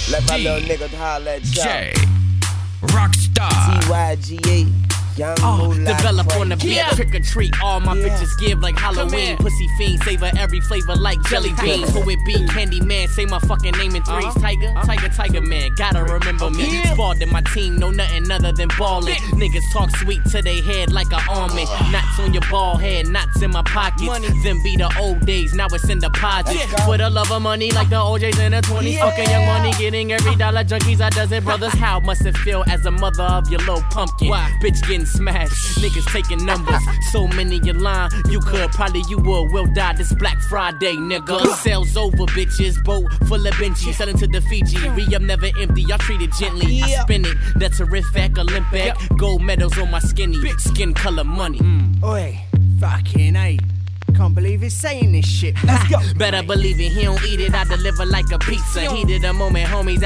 Let my little nigga holler at y'all. J. Rockstar. TYGA. Develop on the beat, trick or treat. All my bitches give like Halloween. Pussy fiend, savor every flavor like jelly beans. Who it be? Candy Man, say my fucking name in threes. Tiger Man, gotta remember me. Spalled in my team, know nothing other than ballin'. Niggas talk sweet to they head like a almond. Knots on your ball head, knots in my pockets. Them be the old days, now it's in deposits. For the love of money, like the OJs in the 20s. Fucking young money, getting every dollar. Junkies, I dozen brothers. How must it feel as a mother of your little pumpkin? Bitch getting smashed, niggas taking numbers. So many in line, you could, probably you would. Will die this Black Friday, nigga. Sales over, bitches. Boat full of Benji, selling to the Fiji. Re-up never empty, y'all treat it gently. I spin it, that's a terrific Olympic. Gold medals on my skinny, skin color money. Oi, fucking A. Can't believe he's saying this shit. Let's go. Better believe it, he don't eat it. I deliver like a pizza. Heated a moment, homies.